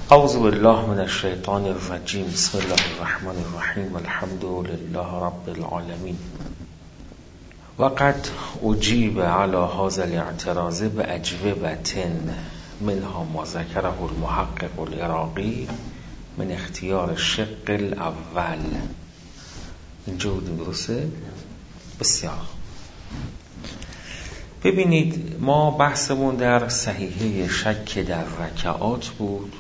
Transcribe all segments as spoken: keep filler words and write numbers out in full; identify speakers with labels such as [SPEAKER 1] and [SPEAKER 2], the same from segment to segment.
[SPEAKER 1] اعوذ بالله من الشیطان الرجیم. بسم الله الرحمن الرحیم. الحمد لله رب العالمین. وقد اجیب علی هذا الاعتراض باجوبة منها ما ذکره المحقق العراقی من اختیار الشق الاول. اینجا بودیم، درسته؟ بسیار. ببینید، ما بحثمون در صحیحه شک در رکعات بود.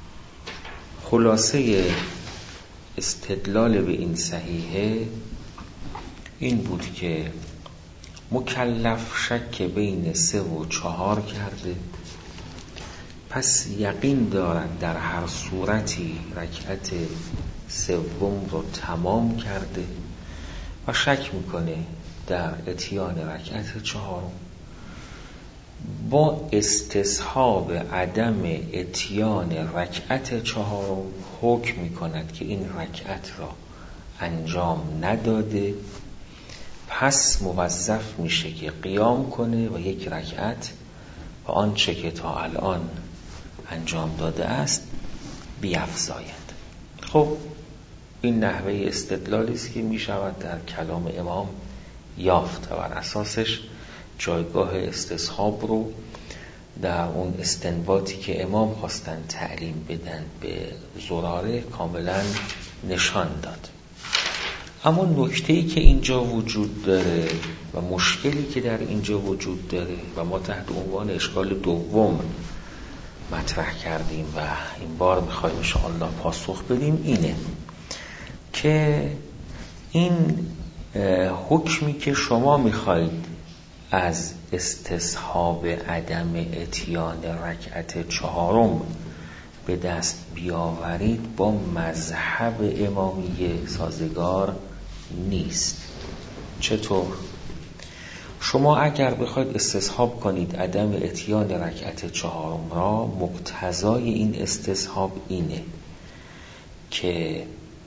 [SPEAKER 1] خلاصه استدلال به این صحیحه این بود که مکلف شک بین سه و چهار کرده، پس یقین دارد در هر صورتی رکعت سوم رو تمام کرده و شک میکنه در اتیان رکعت چهارم. با استصحاب عدم اتیان رکعت چهارم حکم میکند که این رکعت را انجام نداده، پس موظف میشه که قیام کنه و یک رکعت و آنچه که تا الان انجام داده است بیفزاید. خب این نحوه استدلالی است که میشود در کلام امام یافت و بر اساسش جایگاه استصحاب رو در اون استنباطی که امام خواستن تعلیم بدن به زراره کاملا نشان داد. اما نکته‌ای که اینجا وجود داره و مشکلی که در اینجا وجود داره و ما تحت عنوان اشکال دوم مطرح کردیم و این بار می‌خوایم ان شاء الله پاسخ بدیم، اینه که این حکمی که شما می‌خواید از استصحاب عدم اتیان رکعت چهارم به دست بیاورید با مذهب امامیه سازگار نیست. چطور؟ شما اگر بخواید استصحاب کنید عدم اتیان رکعت چهارم را، مقتضای این استصحاب اینه که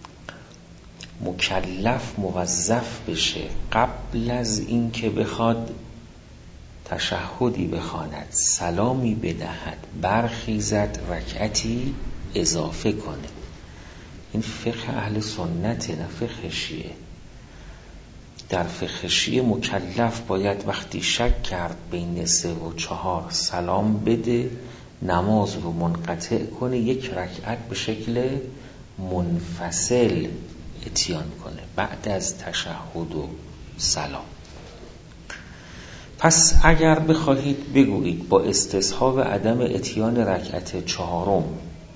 [SPEAKER 1] مکلف موظف بشه قبل از این که بخواد تشهدی بخواند، سلامی بدهد، برخیزد، رکعتی اضافه کنه. این فقه اهل سنت، نه فقه شیعه. در فقه شیعه مکلف باید وقتی شک کرد بین سه و چهار سلام بده، نماز رو منقطع کنه، یک رکعت به شکل منفصل اتیان کنه بعد از تشهد و سلام. پس اگر بخواهید بگویید با استصحاب عدم اتیان رکعت چهارم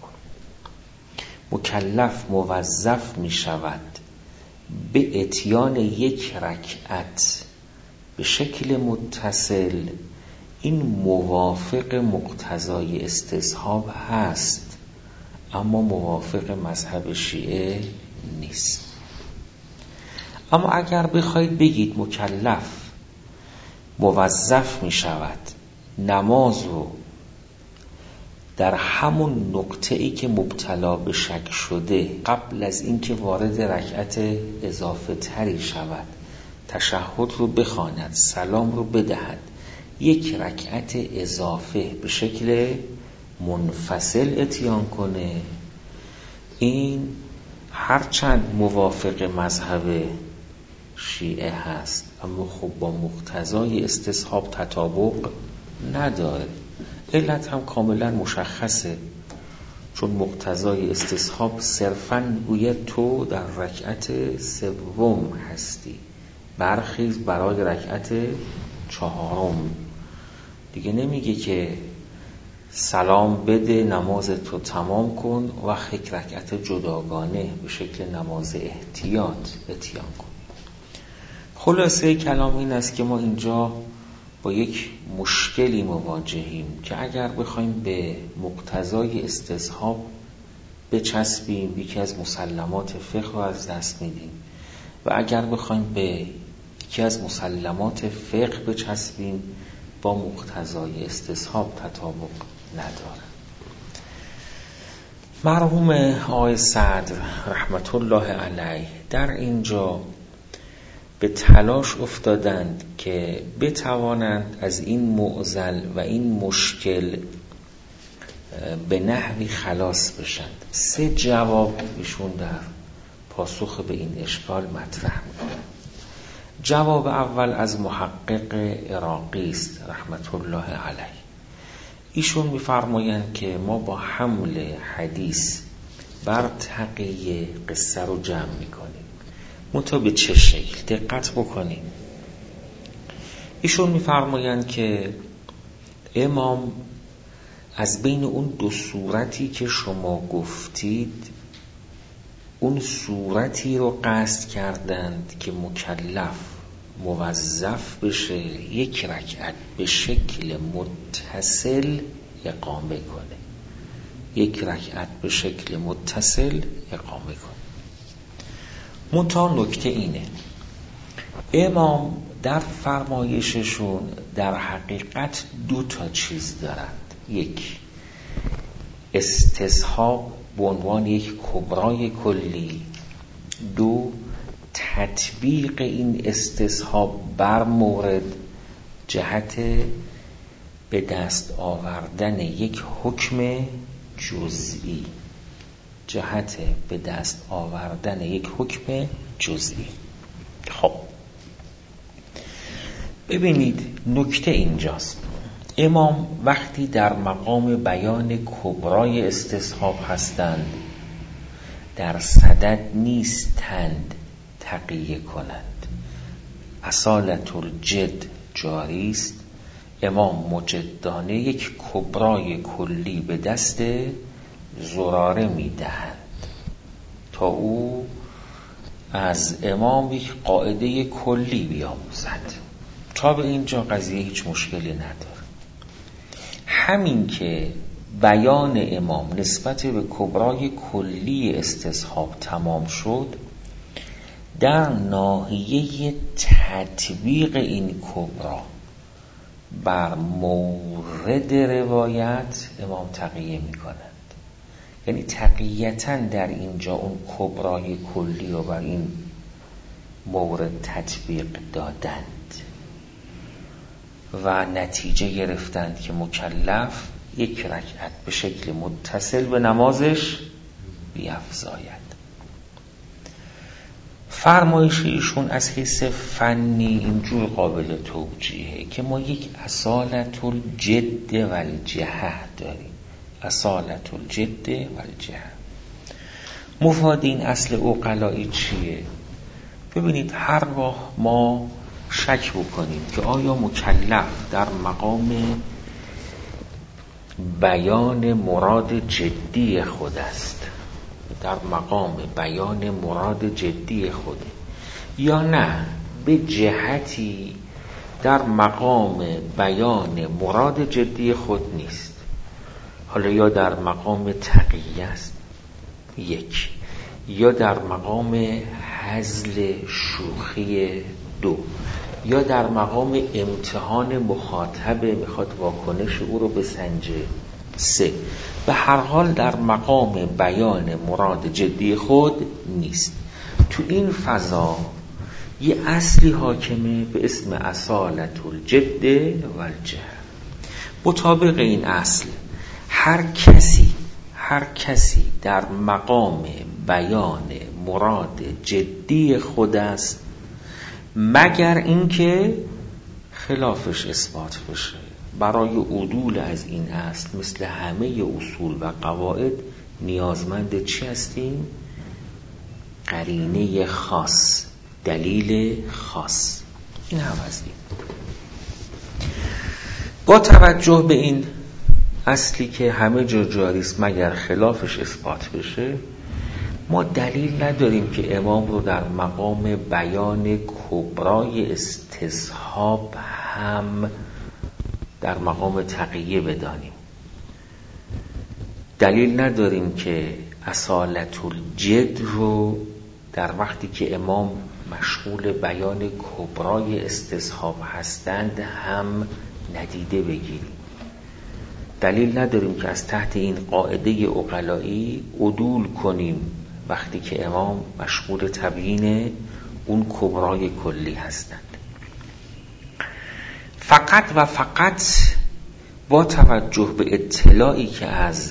[SPEAKER 1] مکلف موظف می شود به اتیان یک رکعت به شکل متصل، این موافق مقتضای استصحاب هست اما موافق مذهب شیعه نیست. اما اگر بخواید بگید مکلف موظف می شود نماز رو در همون نقطه‌ای که مبتلا به شک شده قبل از اینکه وارد رکعت اضافه تری شود تشهد رو بخواند، سلام رو بدهد، یک رکعت اضافه به شکل منفصل اتیان کنه، این هرچند موافق مذهب شیعه هست اما خب با مقتضای استصحاب تطابق نداره. علت هم کاملا مشخصه، چون مقتضای استصحاب صرفاً گوید تو در رکعت سوم هستی، برخیز برای رکعت چهارم. دیگه نمیگه که سلام بده، نماز تو تمام کن و یک رکعت جداگانه به شکل نماز احتیاط اتیان کن. خلاصه کلام این است که ما اینجا با یک مشکلی مواجهیم که اگر بخوایم به مقتضای استصحاب بچسبیم یکی از مسلمات فقه رو از دست میدیم و اگر بخوایم به یکی از مسلمات فقه بچسبیم با مقتضای استصحاب تطابق نداره. مرحوم آقای صدر رحمت الله علیه در اینجا به تلاش افتادند که بتوانند از این معضل و این مشکل به نحوی خلاص بشند. سه جواب ایشون در پاسخ به این اشکال مطرح میکنند. جواب اول از محقق عراقی است رحمت الله علیه. ایشون میفرمایند که ما با حمل حدیث بر تقیه قصه رو جمع میکنیم. منتها به چه شکل؟ دقت بکنیم. ایشون میفرمایند که امام از بین اون دو صورتی که شما گفتید اون صورتی رو قصد کردند که مکلف موظف بشه یک رکعت به شکل متصل اقامه کنه، یک رکعت به شکل متصل اقامه کنه. منتها نکته اینه، امام در فرمایششون در حقیقت دو تا چیز دارند. یک، استصحاب به عنوان یک کبرای کلی. دو، تطبیق این استصحاب بر مورد جهت به دست آوردن یک حکم جزئی، جهت به دست آوردن یک حکم جزئی. خب ببینید نکته اینجاست، امام وقتی در مقام بیان کبرای استصحاب هستند در صدد نیستند تقیه کنند. اصالت الجد جاری است، امام مجدانه یک کبرای کلی به دست زراره می دهند تا او از امام یک قاعده کلی بیاموزد. تا به اینجا قضیه هیچ مشکلی نداره. همین که بیان امام نسبت به کبرای کلی استصحاب تمام شد، در ناحیه تطبیق این کبرا بر مورد روایت امام تقیه می کنند. یعنی تقییتاً در اینجا اون کبرای کلی رو بر این مورد تطبیق دادند و نتیجه گرفتند که مکلف یک رکعت به شکل متصل به نمازش بیفزاید. فرمایش ایشون از حیث فنی اینجور قابل توجیهه که ما یک اصالت الجد و الجهه داریم. اصالت الجد و الجهه مفاد این اصل عقلایی چیه؟ ببینید هر وقت ما شک بکنیم که آیا مکلف در مقام بیان مراد جدی خود است، در مقام بیان مراد جدی خود، یا نه به جهتی در مقام بیان مراد جدی خود نیست، حالا یا در مقام تقیه است یک، یا در مقام هزل شوخی دو، یا در مقام امتحان مخاطب میخواد واکنش او رو بسنجه سه. به هر حال در مقام بیان مراد جدی خود نیست. تو این فضا یه اصلی حاکمه به اسم اصالت الجد و الجهه. مطابق این اصل هر کسی هر کسی در مقام بیان مراد جدی خود است مگر اینکه خلافش اثبات بشه. برای عدول از این اصل مثل همه اصول و قواعد نیازمند چی هستیم؟ قرینه خاص، دلیل خاص. این هم هستیم. با توجه به این اصلی که همه جا جاری است مگر خلافش اثبات بشه، ما دلیل نداریم که امام رو در مقام بیان کبرای استصحاب هم در مقام تقیه بدانیم. دلیل نداریم که اصالت الجد رو در وقتی که امام مشغول بیان کبرای استصحاب هستند هم ندیده بگیریم. دلیل نداریم که از تحت این قاعده عقلایی عدول کنیم وقتی که امام مشغول تبیین اون کبرای کلی هستند. فقط و فقط با توجه به اطلاعی که از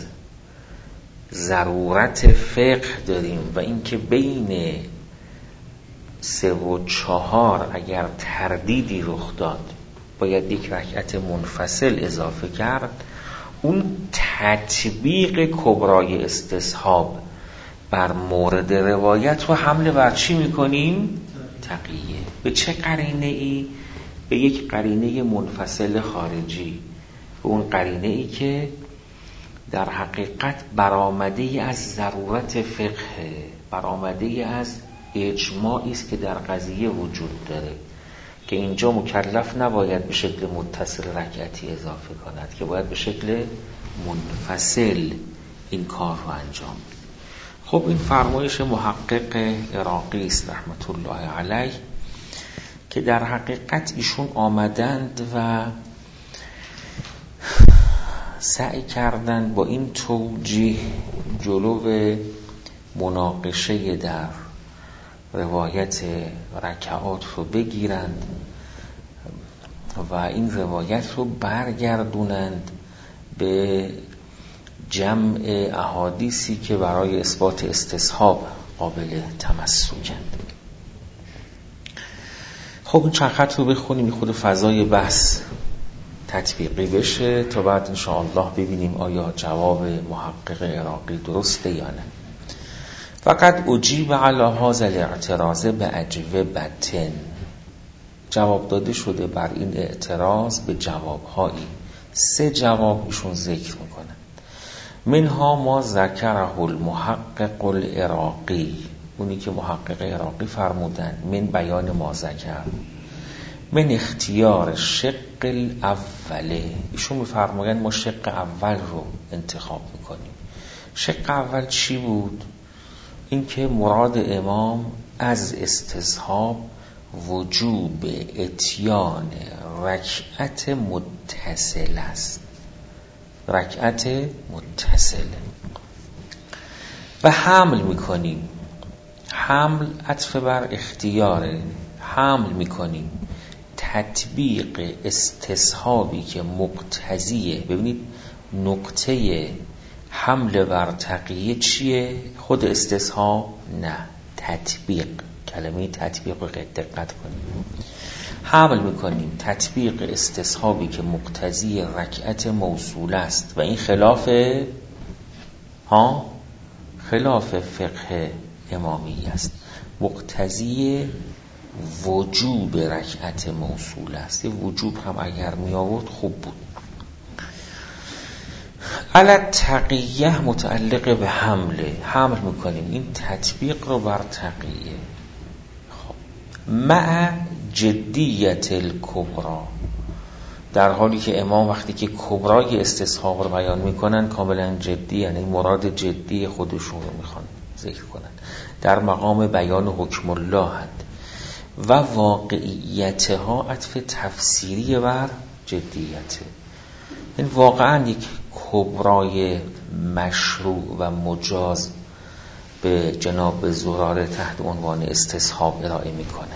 [SPEAKER 1] ضرورت فقه داریم و اینکه بین سه و چهار اگر تردیدی رخ داد باید یک رکعت منفصل اضافه کرد، اون تطبیق کبرای استصحاب بر مورد روایت رو حمله بر چی میکنیم؟ تقیه. به چه قرینه ای؟ به یک قرینه منفصل خارجی، به اون قرینه ای که در حقیقت برآمده ای از ضرورت فقه، برآمده ای از اجماعی است که در قضیه وجود داره که اینجا مکلف نباید به شکل متصل رکعتی اضافه کند، که باید به شکل منفصل این کار رو انجام بده. خب این فرمایش محقق عراقی است رحمت الله علیه که در حقیقت ایشون آمدند و سعی کردند با این توجیه جلو مناقشه در روایت رکعات رو بگیرند و این روایت رو برگردونند به جمع احادیثی که برای اثبات استصحاب قابل تمسکند. خب این چند خط رو بخونیم خود فضای بحث تطبیقی بشه تا بعد انشاءالله ببینیم آیا جواب محقق عراقی درسته یا نه. فقط اجیب علی هذا الاعتراض به اجوبتن، جواب داده شده بر این اعتراض به جوابهایی. سه جواب ایشون ذکر میکنن. منها ما ذکره المحقق العراقی، اونی که محقق عراقی فرمودن، من بیان ما ذکر، من اختیار شق الاوله، ایشون میفرمایند ما شق اول رو انتخاب میکنیم. شق اول چی بود؟ این که مراد امام از استصحاب وجوب اتیان رکعت متصل است، رکعت متصل و حمل میکنیم. حمل عطف بر اختیاره، حمل میکنیم تطبیق استصحابی که مقتضیه. ببینید نقطه حمل بر تقیه چیه؟ خود استصحاب؟ نه، تطبیق. کلمه تطبیق رو دقت کنیم. حمل میکنیم تطبیق استصحابی که مقتضی رکعت موصول است و این خلاف ها خلاف فقه امامی است. مقتضی وجوب رکعت موصول است. یه وجوب هم اگر می آورد خوب بود. علی تقیه متعلق به حمله، حمل میکنیم این تطبیق رو بر تقیه. خب مع جدیت الکبرا، در حالی که امام وقتی که کبرای استصحاب رو بیان میکنن کاملا جدی، یعنی مراد جدی خودشون رو میخوان ذکر کنن، در مقام بیان حکم الله هست و واقعیتها عطف تفسیری بر جدیته. این واقعا یک کبرای مشروع و مجاز به جناب زراره تحت عنوان استصحاب ارائه میکنند.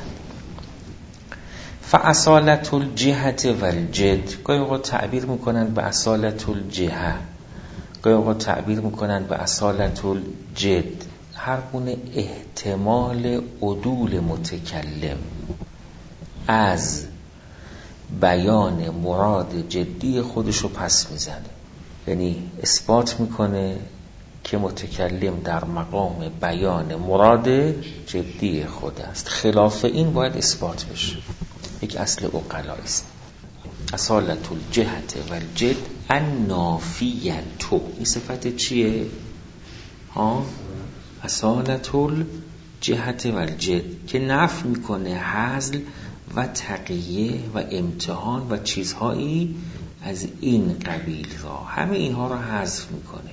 [SPEAKER 1] فاصالت الجهت و الجد، گاهی اوقات تعبیر میکنند به اصالت الجهه، گاهی اوقات تعبیر میکنند به اصالت الجد. هر گونه احتمال عدول متکلم از بیان مراد جدی خودشو پس میزنه، یعنی اثبات میکنه که متکلم در مقام بیان مراد جدی خود است. خلاف این باید اثبات بشه. یک اصل عقلا است. اصالت الجهت و الجد النافیتو، این صفت چیه؟ ها اصالت الجهت و الجد که نفی میکنه هزل و تقیه و امتحان و چیزهایی از این قبیل را، همه اینها را حذف میکنه.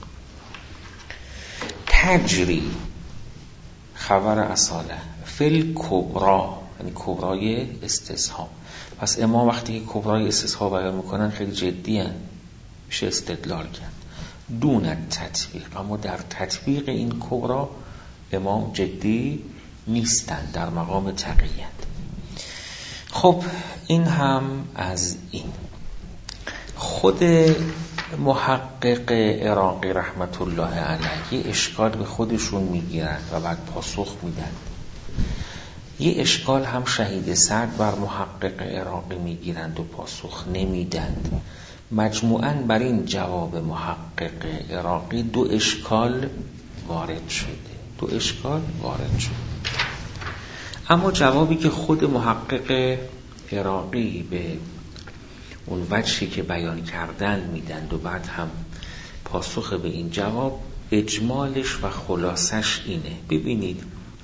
[SPEAKER 1] تجری خبر اصاله فل کبرا، یعنی کبرای استصحاب. پس امام وقتی که کبرای استصحاب بیان میکنن خیلی جدی هن. میشه استدلال کرد دون تطبیق، اما در تطبیق این کبرا امام جدی نیستن، در مقام تقییت. خب این هم از این. خود محقق عراقی رحمت الله علیه یه اشکال به خودشون میگیرن و بعد پاسخ میدن. یه اشکال هم شهید سعد بر محقق عراقی میگیرند و پاسخ نمیدند. مجموعاً بر این جواب محقق عراقی دو اشکال وارد شده دو اشکال وارد شده اما جوابی که خود محقق عراقی به اون وجهی که بیان کردن میدند و بعد هم پاسخ به این جواب، اجمالش و خلاصش اینه. ببینید،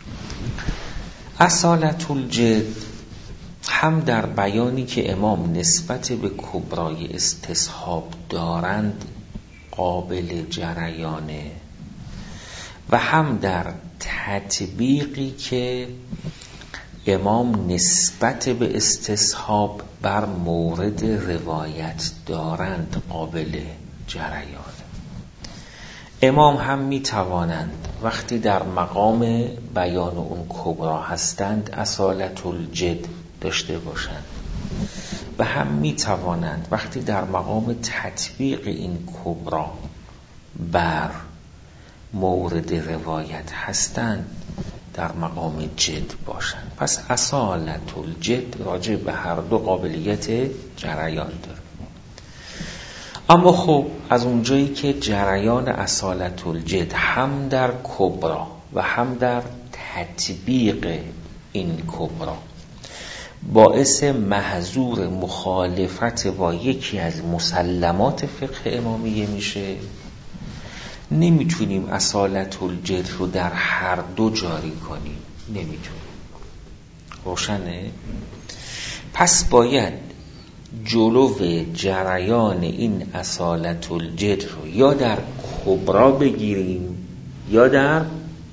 [SPEAKER 1] اصالت الجد هم در بیانی که امام نسبت به کبرای استصحاب دارند قابل جریانه و هم در تطبیقی که امام نسبت به استصحاب بر مورد روایت دارند قابل جریان. امام هم می توانند وقتی در مقام بیان اون کبرا هستند اصالت الجد داشته باشند و هم می توانند وقتی در مقام تطبیق این کبرا بر مورد روایت هستند در مقام جد باشند. پس اصالت الجد راجع به هر دو قابلیت جریان داره. اما خب از اونجایی که جریان اصالت الجد هم در کبرا و هم در تطبیق این کبرا باعث محظور مخالفت با یکی از مسلمات فقه امامیه میشه، نمیتونیم اصالت الجد رو در هر دو جاری کنیم. نمیتونیم. روشنه؟ پس باید جلو جریان این اصالت الجد رو یا در کبرا بگیریم یا در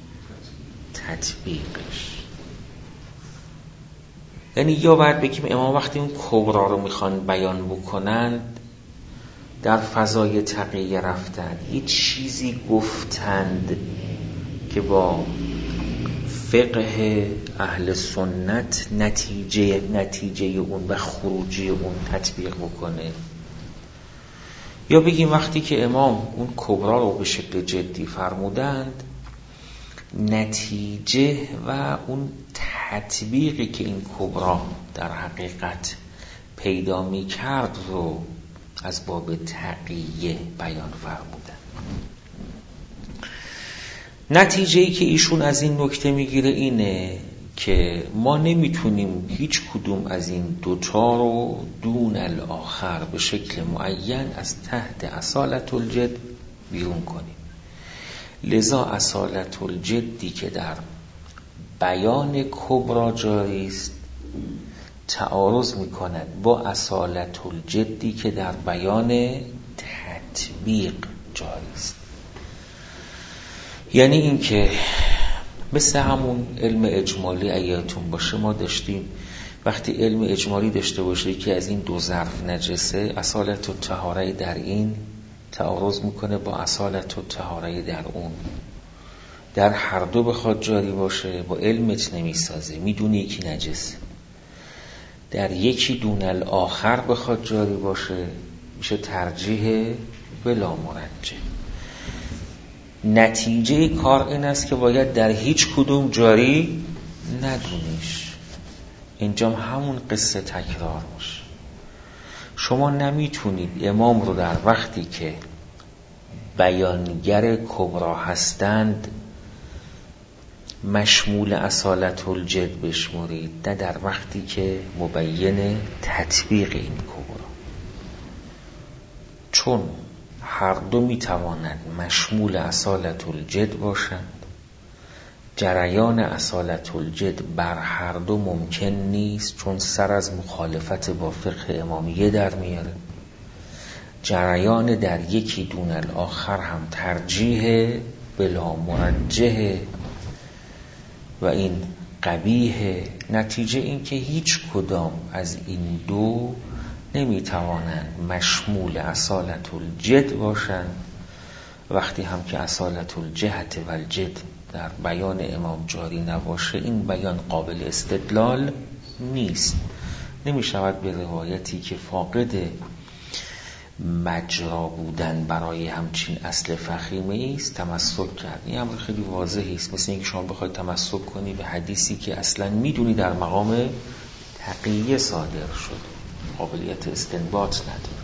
[SPEAKER 1] تطبیقش. یعنی یا باید بگیم امام وقتی اون کبرا رو میخوان بیان بکنند در فضای تقیه رفتن، یه چیزی گفتند که با فقه اهل سنت نتیجه نتیجه اون و خروجی اون تطبیق بکنه، یا بگیم وقتی که امام اون کبرا رو به شکل جدی فرمودند نتیجه و اون تطبیقی که این کبرا در حقیقت پیدا می کرد رو از باب تقیه بیان فرمودن. نتیجه‌ای که ایشون از این نکته میگیره اینه که ما نمیتونیم هیچ کدوم از این دوتا رو دون الاخر به شکل معین از تحت اصالت الجد بیرون کنیم. لذا اصالت الجدی که در بیان کبرا جاری است تعارض میکند با اصالت الجدی که در بیان تطبیق جاری است. یعنی این که مثل همون علم اجمالی ایاتون باشه، ما داشتیم وقتی علم اجمالی داشته باشه که از این دو ظرف نجسه، اصالت الطهاره در این تعارض میکنه با اصالت الطهاره در اون. در هر دو بخواد جاری باشه با علمت نمیسازه، میدونی یکی نجسه. در یکی دون الاخر بخواد جاری باشه میشه ترجیح بلا مرجح. نتیجه کار این است که باید در هیچ کدوم جاری ندونیش. اینجا همون قصه تکرار میشه. شما نمیتونید امام رو در وقتی که بیانگر کبرا هستند مشمول اصالت الجد بشمرید، نه در وقتی که مبین تطبیق این کبرا، چون هر دو می توانند مشمول اصالت الجد باشند. جریان اصالت الجد بر هر دو ممکن نیست، چون سر از مخالفت با فقه امامیه در میاره. جریان در یکی دون الاخر هم ترجیح بلا مرجح و این قبیح. نتیجه این که هیچ کدام از این دو نمیتوانند مشمول اصالت الجد باشند. وقتی هم که اصالت الجهت و الجد در بیان امام جاری نباشه این بیان قابل استدلال نیست. نمیشود به روایتی که فاقد مجرا بودن برای همچین اصل فخیمه است تمسک کرد. این امر خیلی واضحی است، مثل اینکه شما بخواید تمسک کنی به حدیثی که اصلا میدونی در مقام تقیه صادر شده، قابلیت استنباط نداره.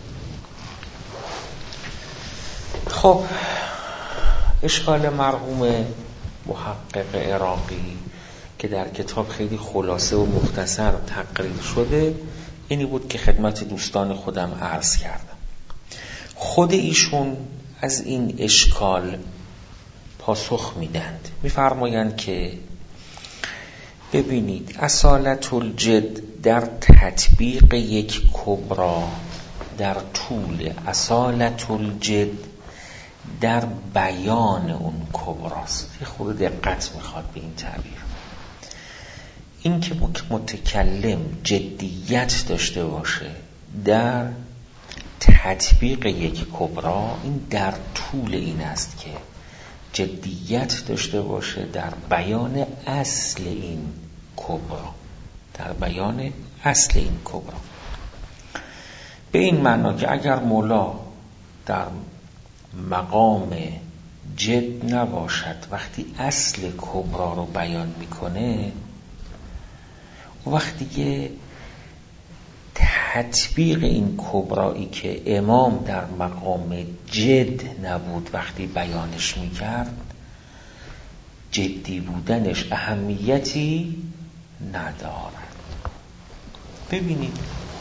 [SPEAKER 1] خب اشکال مرحوم محقق عراقی که در کتاب خیلی خلاصه و مختصر تقریر شده اینی بود که خدمت دوستان خودم عرض کردم. خود ایشون از این اشکال پاسخ میدند، میفرمایند که ببینید اصالت الجد در تطبیق یک کبرا در طول، اصالت الجد در بیان اون کبراست. یه خود دقت میخواد به این تعبیر. این که متکلم جدیت داشته باشه در تطبیق یک کبرا، این در طول این است که جدیت داشته باشه در بیان اصل این کبرا، در بیان اصل این کبرا. به این معنا که اگر مولا در مقام جد نباشد، وقتی اصل کبرا رو بیان میکنه، وقتی که تطبیق این کبرایی که امام در مقام جد نبود وقتی بیانش میکرد، جدی بودنش اهمیتی ندارد. ببینید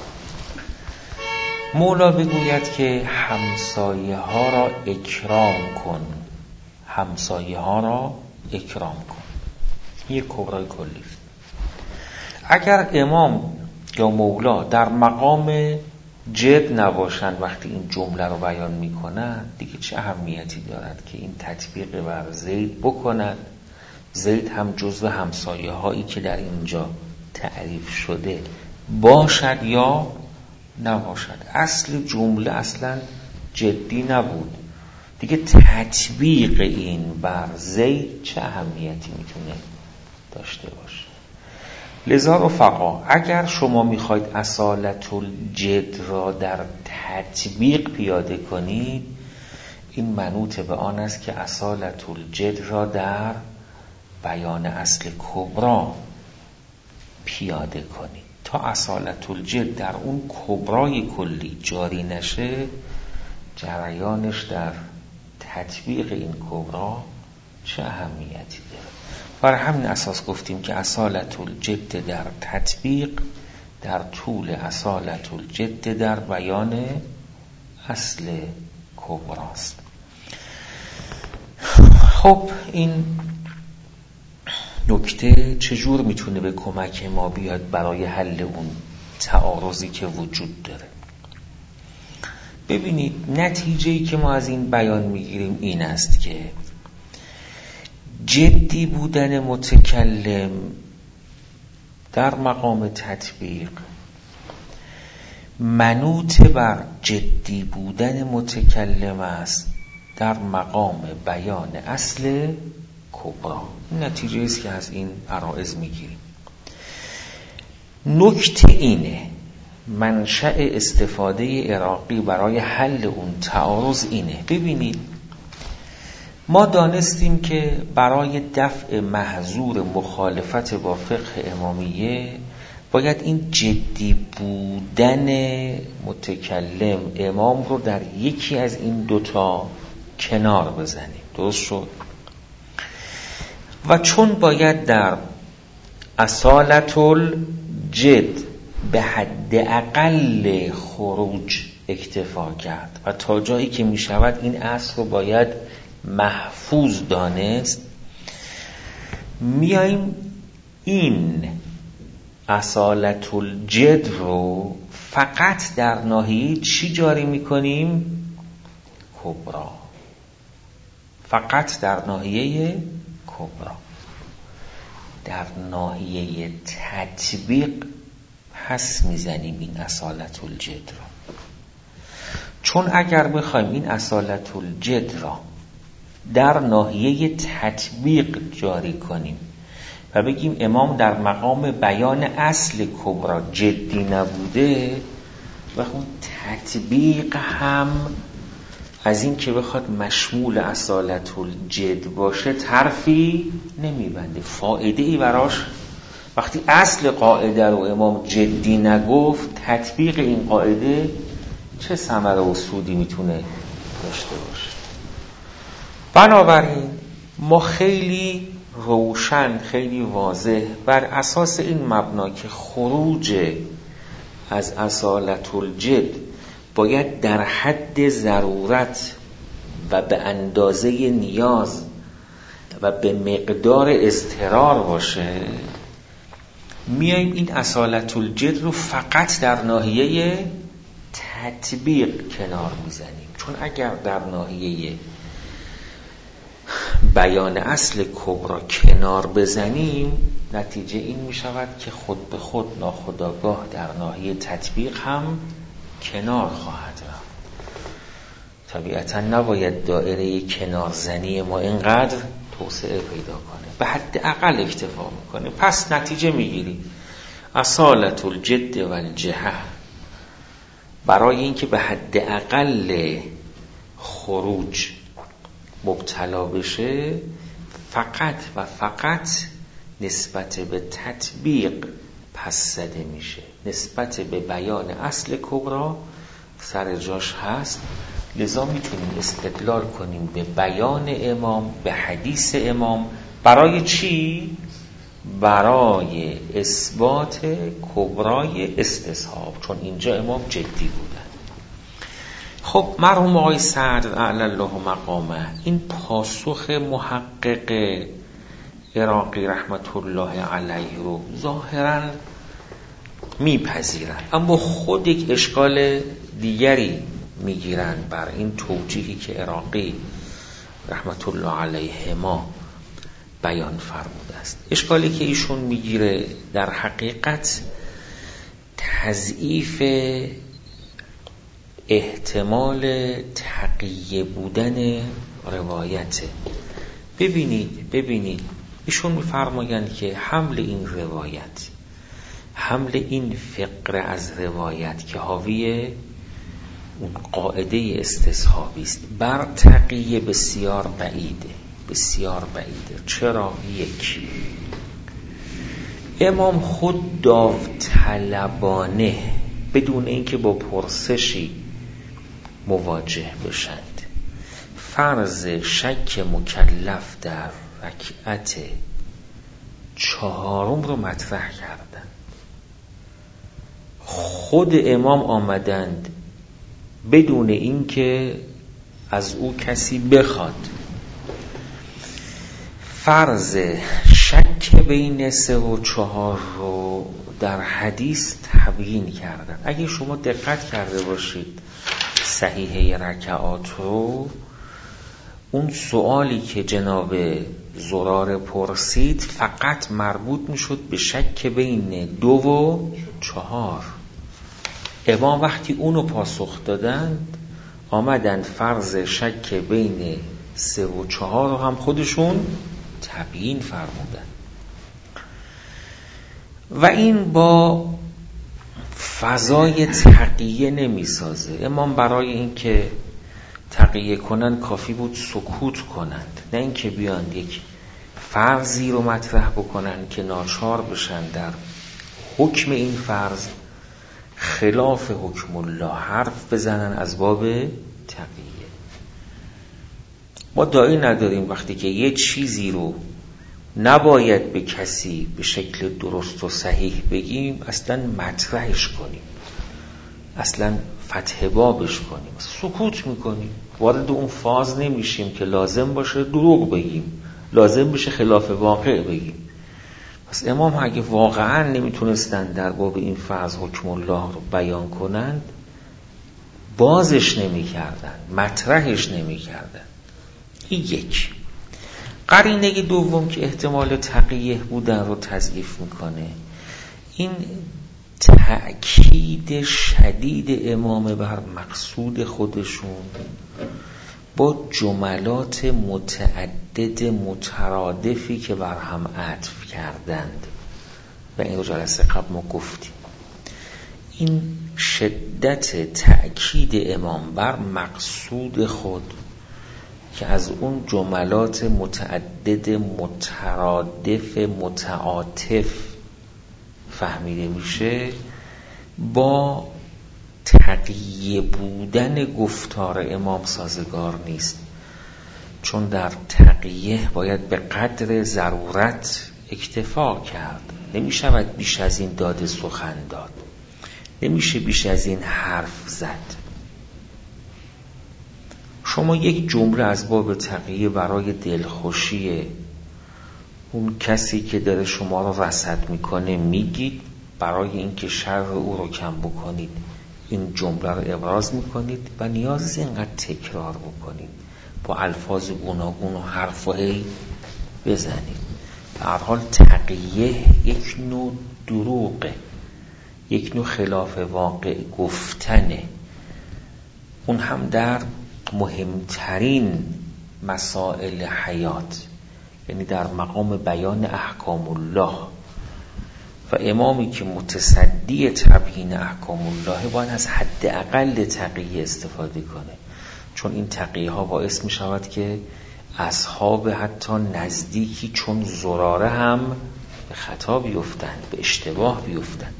[SPEAKER 1] مولا بگوید که همسایه ها را اکرام کن، همسایه ها را اکرام کن، یک کبرای کلی است. اگر امام یا مولا در مقام جد نباشند وقتی این جمله رو بیان میکنند، دیگه چه اهمیتی دارد که این تطبیق بر زید بکنند؟ زید هم جزو همسایه هایی که در اینجا تعریف شده باشد یا نباشد. اصل جمله اصلا جدی نبود، دیگه تطبیق این بر زید چه اهمیتی میتونه داشته باشه؟ لذا رفقا اگر شما میخواید اصالت الجد را در تطبیق پیاده کنید، این منوط به آن است که اصالت الجد را در بیان اصل کبرا پیاده کنید. تا اصالت الجد در اون کبرای کلی جاری نشه، جریانش در تطبیق این کبرا چه اهمیتی داره؟ بر همین اساس گفتیم که اصالت الجد در تطبیق در طول اصالت الجد در بیان اصل کبراست. خب این نکته چجور میتونه به کمک ما بیاد برای حل اون تعارضی که وجود داره؟ ببینید نتیجه‌ای که ما از این بیان میگیریم این است که جدی بودن متکلم در مقام تطبیق منوط بر جدی بودن متکلم است در مقام بیان اصل کبرا. نتیجه است که از این عرائض میگیریم. نکته اینه، منشأ استفاده عراقی برای حل اون تعارض اینه. ببینید ما دانستیم که برای دفع محظور مخالفت با فقه امامیه باید این جدی بودن متکلم امام رو در یکی از این دوتا کنار بزنیم. درست شد؟ و چون باید در اصالت الجد به حد اقل خروج اکتفا کرد و تا جایی که می شود این اصل رو باید محفوظ دانست، میاییم این اصالت الجد رو فقط در ناحیه چی جاری میکنیم؟ کبرا. فقط در ناحیه کبرا، در ناحیه تطبیق پس میزنیم این اصالت الجد رو. چون اگر بخوایم این اصالت الجد را در ناحیه تطبیق جاری کنیم و بگیم امام در مقام بیان اصل کبرا جدی نبوده، و اون تطبیق هم از این که بخواد مشمول اصالت الجد باشه طرفی نمیبنده، فایده ای براش. وقتی اصل قاعده رو امام جدی نگفت، تطبیق این قاعده چه ثمره و سودی میتونه داشته باشه؟ بنابراین ما خیلی روشن، خیلی واضح بر اساس این مبنا که خروج از اصالت الجد باید در حد ضرورت و به اندازه نیاز و به مقدار اضطرار باشه، میایم این اصالت الجد رو فقط در ناحیه تطبیق کنار میزنیم. چون اگر در ناحیه بیان اصل کبرا کنار بزنیم، نتیجه این می شود که خود به خود ناخودآگاه در ناحیه تطبیق هم کنار خواهد رفت. طبیعتا نباید دایره کنارزنی ما اینقدر توسعه پیدا کنه، به حد اقل اکتفا میکنه. پس نتیجه میگیریم اصالت الجد و الجهه برای اینکه به حد اقل خروج مبتلا بشه، فقط و فقط نسبت به تطبیق پس زده میشه، نسبت به بیان اصل کبرا سر جاش هست. لذا میتونیم استدلال کنیم به بیان امام، به حدیث امام. برای چی؟ برای اثبات کبرای استصحاب، چون اینجا امام جدی بودن. خب مرحوم آقای سعد اعلی الله مقامه این پاسخ محقق عراقی رحمت الله علیه رو ظاهراً میپذیرن، اما خود یک اشکال دیگری میگیرن بر این توجیهی که عراقی رحمت الله علیه ما بیان فرموده است. اشکالی که ایشون میگیره در حقیقت تضعیف احتمال تقیه بودن روایته. ببینید ببینید ایشون میفرمایند که حمل این روایت، حمل این فقره از روایت که حاوی اون قاعده استصحابی است بر تقیه بسیار بعیده، بسیار بعیده. چرا؟ یک، امام خود داوطلبانه بدون اینکه با پرسشی مواجه بشند فرض شک مکلف در رکعت چهارم رو مطرح کردند. خود امام آمدند بدون اینکه از او کسی بخواد فرض شک بین سه و چهار رو در حدیث تبیین کردن. اگه شما دقت کرده باشید صحیحه رکعات رو، اون سوالی که جناب زرار پرسید فقط مربوط میشد به شک بین دو و چهار. امام وقتی اونو پاسخ دادند آمدند فرض شک بین سه و چهار رو هم خودشون تبیین فرمودن و این با فضای تقیه نمی سازه. امام برای اینکه تقیه کنن کافی بود سکوت کنند، نه اینکه بیان یک فرضی رو مطرح بکنن که ناچار بشن در حکم این فرض خلاف حکم الله حرف بزنن از باب تقیه. ما داعی نداریم وقتی که یه چیزی رو نباید به کسی به شکل درست و صحیح بگیم اصلا مطرحش کنیم، اصلا فتح بابش کنیم، سکوت میکنیم، وارد اون فاز نمیشیم که لازم باشه دروغ بگیم، لازم بشه خلاف واقع بگیم. پس امام اگه واقعا نمیتونستن در باب این فرض حکم الله رو بیان کنند بازش نمیکردن، مطرحش نمیکردن. این یک. قرینه دوم که احتمال تقیه بودن رو تضعیف میکنه، این تأکید شدید امام بر مقصود خودشون با جملات متعدد مترادفی که بر هم عطف کردند و این رو جلسه قبل ما گفتیم. این شدت تأکید امام بر مقصود خود که از اون جملات متعدد مترادف متعاطف فهمیده میشه با تقیه بودن گفتار امام سازگار نیست، چون در تقیه باید به قدر ضرورت اکتفا کرد، نمیشود بیش از این داد سخن داد، نمیشه بیش از این حرف زد. شما یک جمله از باب تقیه برای دلخوشی اون کسی که داره شما رو رصد میکنه میگید، برای اینکه شر او رو کم بکنید این جمله رو ابراز میکنید و نیاز اینقدر تکرار بکنید با الفاظ گوناگون و حرفایی بزنید. به هر حال تقیه یک نوع دروغه، یک نوع خلاف واقع گفتنه، اون هم در مهمترین مسائل حیات، یعنی در مقام بیان احکام الله. و امامی که متصدی تبیین احکام الله باید از حد اقل تقیه استفاده کنه، چون این تقیه ها باعث می شود که اصحاب حتی نزدیکی چون زراره هم به خطا بیفتند، به اشتباه بیفتند.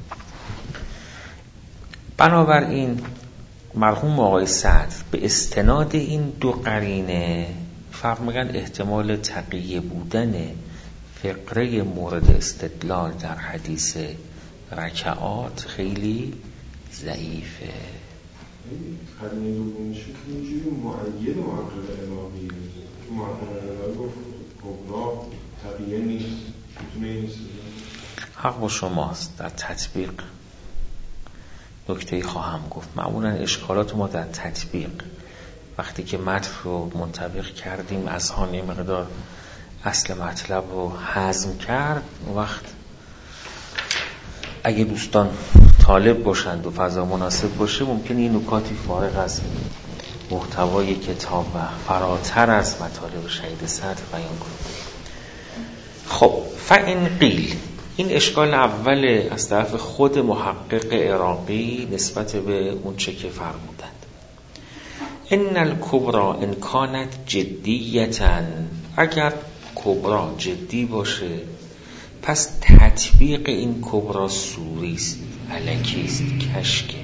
[SPEAKER 1] بنابراین مرحوم آقای سعد به استناد این دو قرینه فرمودن احتمال تقیه بودن فقره مورد استدلال در حدیث رکعات خیلی ضعیفه.
[SPEAKER 2] قرینه دومش که اینجوری معید معقل امامیه، معقل گفت کبرا تقیه نیست، میتونه نیست.
[SPEAKER 1] حق با شماست. در تطبیق نکته‌ای خواهم گفت. معمولا اشکالات ما در تطبیق، وقتی که متن رو منطبق کردیم از هانی مقدار اصل مطلب رو هضم کرد، وقت اگه دوستان طالب باشند و فضا مناسب باشه ممکنه این نکاتی فارغ از محتوای کتاب و فراتر از مطالب شهید صدر بیان کنید. خب فإن قیل، این اشکال اول از طرف خود محقق عراقی نسبت به اون چه که فرمودند. ان الکبرا ان کانت جدیتا، اگر کبرا جدی باشه پس تطبیق این کبرا سوری است، الکی است، کشکه.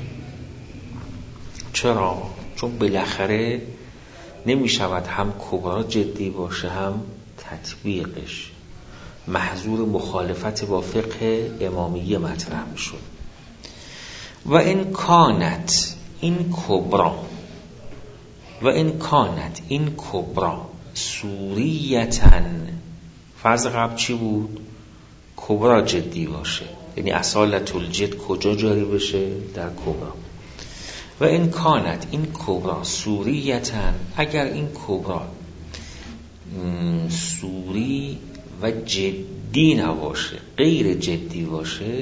[SPEAKER 1] چرا؟ چون بالاخره نمی شود هم کبرا جدی باشه هم تطبیقش، محظور مخالفت با فقه امامیه مطرح می شد. و این کانت این کبرا و این کانت این کبرا سوریتن، فرض قبل چی بود؟ کبرا جدی باشه، یعنی اصالت الجد کجا جاری بشه؟ در کبرا. و این کانت این کبرا سوریتن، اگر این کبرا سوری و جدی نباشه، غیر جدی باشه،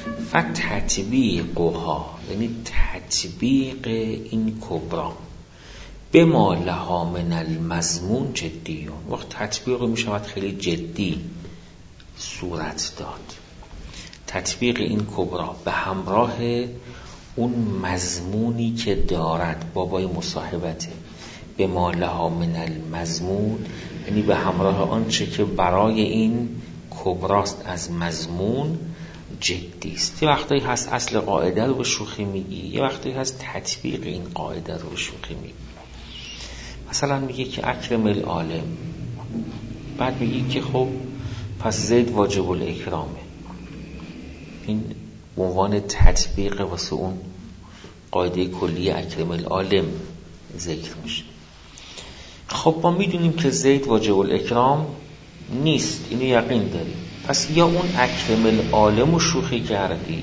[SPEAKER 1] فتطبیقها، یعنی تطبیق این کبرا به ما لها من المضمون جدیون، وقت تطبیق می شود خیلی جدی صورت داد. تطبیق این کبرا به همراه اون مضمونی که دارد، بابای مصاحبته، به ما لها من المضمون، یعنی به همراه آنچه که برای این کبراست از مضمون جدی است. یه وقتایی هست اصل قاعده رو به شوخی میگی، یه وقتایی هست تطبیق این قاعده رو به شوخی میگی. مثلا میگه که اکرم العالم، بعد میگی که خب پس زید واجب الاکرامه، این عنوان تطبیق واسه اون قاعده کلی اکرم العالم ذکر میشه. خب ما میدونیم که زید واجب الاکرام نیست، اینو یقین داریم، پس یا اون اکرم العالم رو شوخی کردی،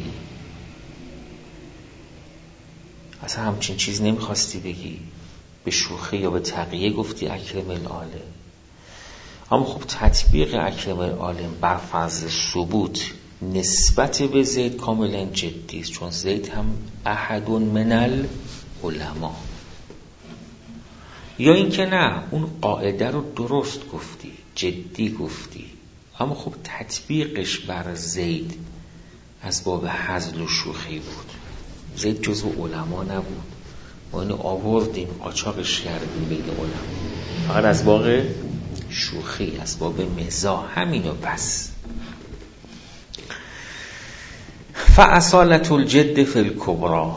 [SPEAKER 1] اصلا همچین چیز نمیخواستی بگی، به شوخی یا به تقیه گفتی اکرم العالم. اما خب تطبیق اکرم العالم بر فرض ثبوت نسبت به زید کاملا جدی است، چون زید هم احد من العلماء. یا این که نه، اون قاعده رو درست گفتی، جدی گفتی، اما خب تطبیقش بر زید از باب هزل و شوخی بود. زید جزو علما نبود، ما اینو آوردیم قاچاقش کردیم بین علما، فقط از باب شوخی، از باب مزاح، همینو بس. فاصالة الجد فی الکبری،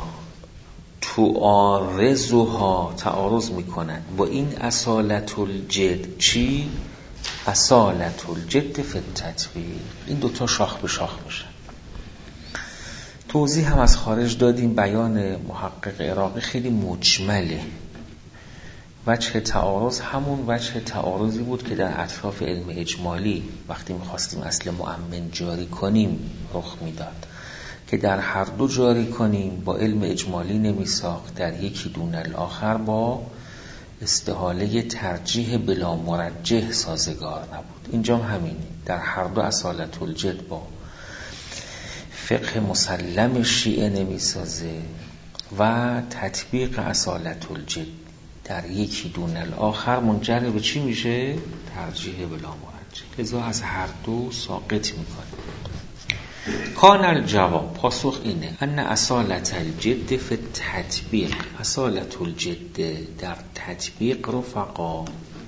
[SPEAKER 1] تعارضها، تعارض میکنن با این اصالت الجد. چی؟ اصالت الجد فی التطبیق. این دوتا شاخ به شاخ میشن. توضیح هم از خارج دادیم، بیان محقق عراقی خیلی مجمله. وجه تعارض همون وجه تعارضی بود که در اطراف علم اجمالی وقتی میخواستیم اصل مؤمن جاری کنیم رخ میداد، که در هر دو جاری کنیم با علم اجمالی نمیساخت، در یکی دون الاخر با استحاله ترجیح بلا مرجح سازگار نبود. اینجا همینه، در هر دو اصالت الجد با فقه مسلم شیعه نمیسازه و تطبیق اصالت الجد در یکی دون الاخر منجر به چی میشه؟ ترجیح بلا مرجح. لذا از هر دو ساقط میکنه. کان الجواب، پاسخ اینه، ان اصالت الجد فی التطبیق، اصالت الجد در تطبیق رفقا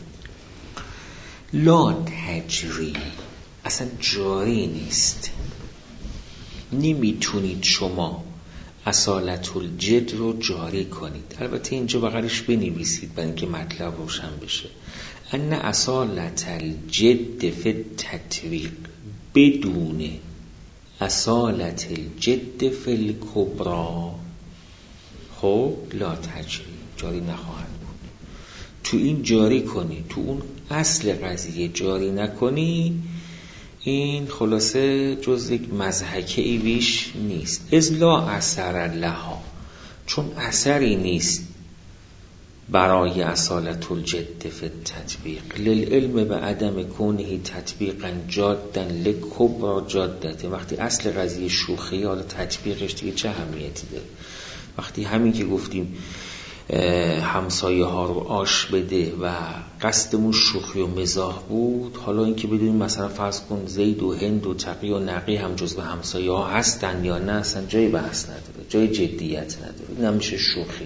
[SPEAKER 1] لا تجری، اصلا جاری نیست. نمیتونید شما اصالت الجد رو جاری کنید. البته اینجا بغلش بنویسید برای اینکه مطلب روشن بشه. ان اصالت الجد فی التطبیق بدون اصالت الجد فی الکبری، خب لا تجری، جاری نخواهد بود. تو این جاری کنی، تو اون اصل قضیه جاری نکنی، این خلاصه جز یک مضحکه ای بیش نیست. از لا اثر لها، چون اثری نیست برای اصالت الجد فی التطبیق، للعلم به عدم کونه تطبیقا جادا لکبرى جادته. وقتی اصل قضیه شوخی، حالا تطبیقش دیگه چه اهمیتی داره؟ وقتی همین که گفتیم همسایه ها رو آش بده و قصدمون شوخی و مزاح بود، حالا اینکه بدونیم مثلا فرض کن زید و هند و تقی و نقی هم جزو همسایه ها هستن یا نه، اصلا جای بحث نداره، جای جدیت نداره، این هم میشه شوخی.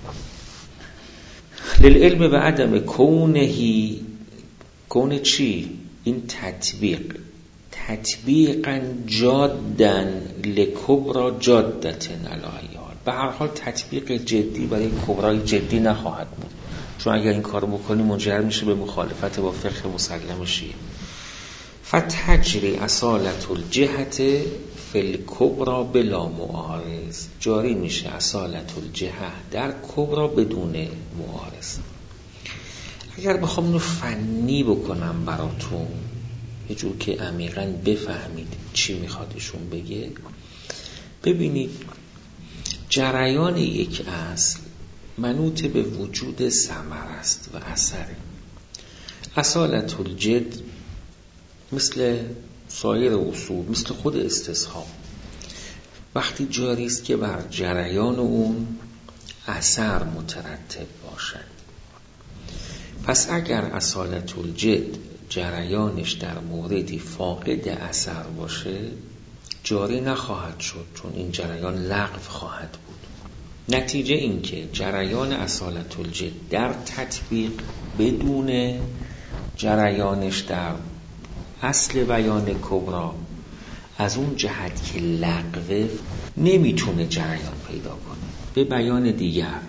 [SPEAKER 1] للعلم به عدم کونهی، کون چی؟ این تطبیق، تطبیقا جادن لکبرى جادتن علیها، به هر حال تطبیق جدی برای کبرای جدی نخواهد بود، چون اگر این کار بکنی منجر میشه به مخالفت با فقه مسلم شیعه. فتجری اصالت الجهت فی الکبری بلا معارض، جاری میشه اصالت الجهه در کبرا بدون معارض. اگر بخوام اینو فنی بکنم براتون، یه جور که عمیقاً بفهمید چی میخواد ایشون بگه، ببینید جریان یک اصل منوط به وجود ثمر است و اثره. اصالت الجد مثل سایر اصول، مثل خود استصحاب، وقتی جاری است که بر جریان اون اثر مترتب باشد. پس اگر اصالت الجد جریانش در موردی فاقد اثر باشه، جاری نخواهد شد، چون این جریان لغو خواهد بود. نتیجه این که جریان اصالت الجد در تطبیق بدون جریانش در اصل بیان کبرا، از اون جهت که لغوه، نمیتونه جریان پیدا کنه. به بیان دیگر،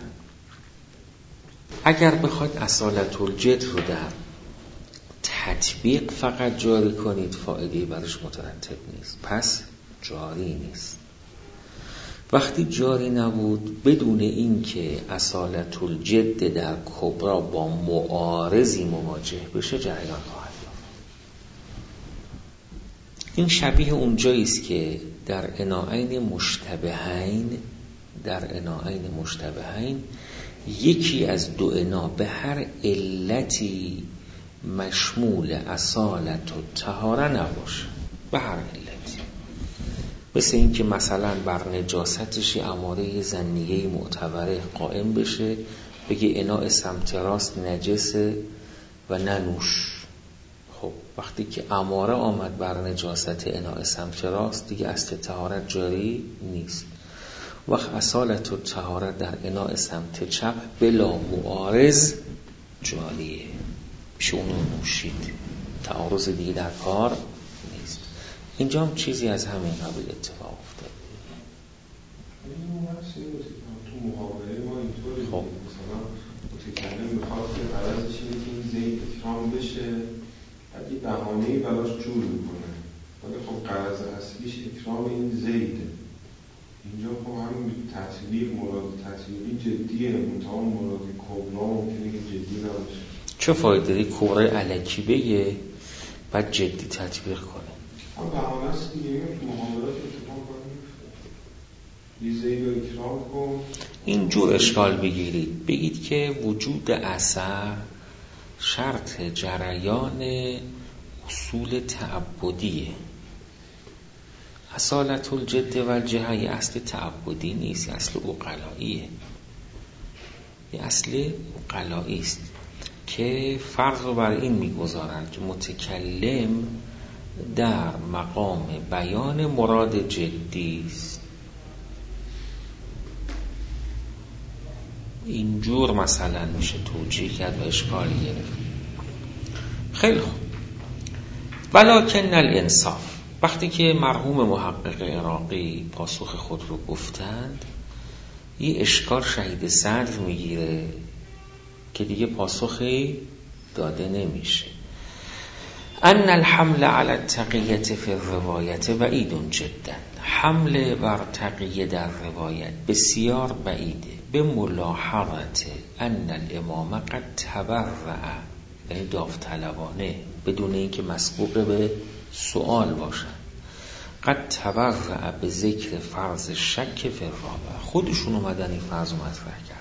[SPEAKER 1] اگر بخواد اصالت الجد رو در تطبیق فقط جاری کنید، فایده برش مترتب نیست، پس جاری نیست. وقتی جاری نبود، بدون این که اصالت الجد در کبرا با معارضی مواجه بشه، جریان خواهد یافت. این شبیه اونجایی است که در عناعین مشتبهین، در عناعین مشتبهین یکی از دو عنا به هر علتی مشمول اصالت و طهاره نباشه، به هر علتی. مثل این که مثلا بر نجاستش اماره ظنیه معتبره قائم بشه، بگه اناء سمت راست نجسه و ننوش. خب وقتی که اماره آمد بر نجاست اناء سمت راست، دیگه اصل طهارت جاری نیست. وقت اصالت و طهارت در اناء سمت چپ بلا معارض جاریه، میشه اونو نوشید، تعارض دیگه در کار نیست. اینجا هم چیزی از همین قبیل اتفاق افتاد.
[SPEAKER 2] تو محاوره ما اینطوری
[SPEAKER 1] خب
[SPEAKER 2] مثلا متکلم میخواد که غرضش اینه که این زید اکرام بشه، بعد یه بهانه‌ای براش جور میکنه، ولی خب غرض اصلیش اکرام این زیده. اینجا خب همین تطبیق مراد تطبیقی جدیه، منتها مراد کبرا ممکنه که جدی نباشه.
[SPEAKER 1] چه فایده داری کبرای الکی بگه بعد جدی تطبیق کنه؟
[SPEAKER 2] هم بهانه است دیگه، تو محاورات اتفاق کنید زید و اکرام کن.
[SPEAKER 1] اینجور اشکال بگیرید، بگید که وجود اثر شرط جریان اصول تعبدیه. اصالت الجد و الجهه یه اصل تعبدی نیست، یه اصل عقلاییه، یه اصل عقلایی است که فرض رو بر این میگذارند که متکلم در مقام بیان مراد جدی است. اینجور مثلا میشه توجیه کرد و اشکال گرفت. خیلی خوب. ولکن الانصاف، وقتی که مرحوم محقق عراقی پاسخ خود رو گفتند، یه اشکال شهید صدر میگیره که دیگه پاسخی داده نمیشه. ان الحمل علی التقیه فی الروایت بعید جدا، حمل بر تقیه در روایت بسیار بعیده. به ملاحظت ان الامام قد تبرع، یعنی داوطلبانه بدون اینکه مسبوق به سوال باشن، قد تبرع به ذکر فرض شک فی الرابع، خودشون اومدن این فرض مطرح کرد.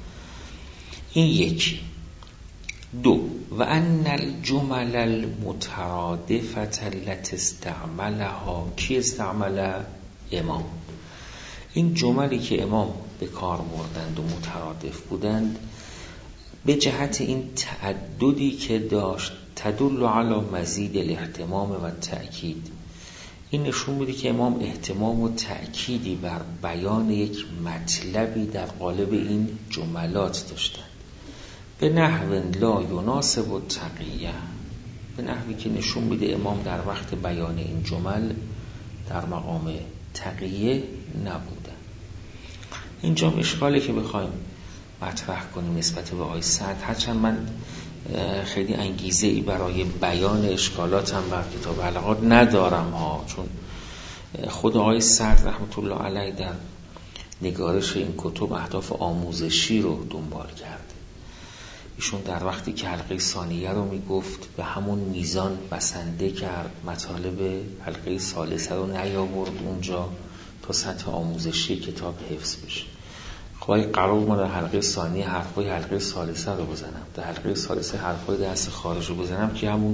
[SPEAKER 1] این یکی. دو، و ان الجمل المترادفه التي استعملها، کی استعمل؟ امام. این جملی که امام به کار بردند و مترادف بودند به جهت این تعددی که داشت، تدل علی مزید الاهتمام و تأکید، این نشون میده که امام اهتمام و تأکیدی بر بیان یک مطلبی در قالب این جملات داشتند. به نحو لا یناسب التقیه، به نحوی که نشون میده امام در وقت بیان این جمل در مقام تقیه نبودن. اینجا اشکالی که بخوایم مطرح کنیم نسبت به آیه سعد، هرچند من خیلی انگیزه ای برای بیان اشکالاتم بر کتاب علاقات ندارم ها، چون خود آیه سعد رحمت الله علیه در نگارش این کتب اهداف آموزشی رو دنبال کرده. ایشون در وقتی که حلقه ثانیه رو میگفت به همون میزان بسنده کرد، مطالب حلقه ثالثه رو نیاورد اونجا تا سطح آموزشی کتاب حفظ بشه. خب اگه قرار ما در حلقه ثانیه حرفای حلقه ثالثه رو بزنم، در حلقه ثالثه حرفای درس خارج رو بزنم که همون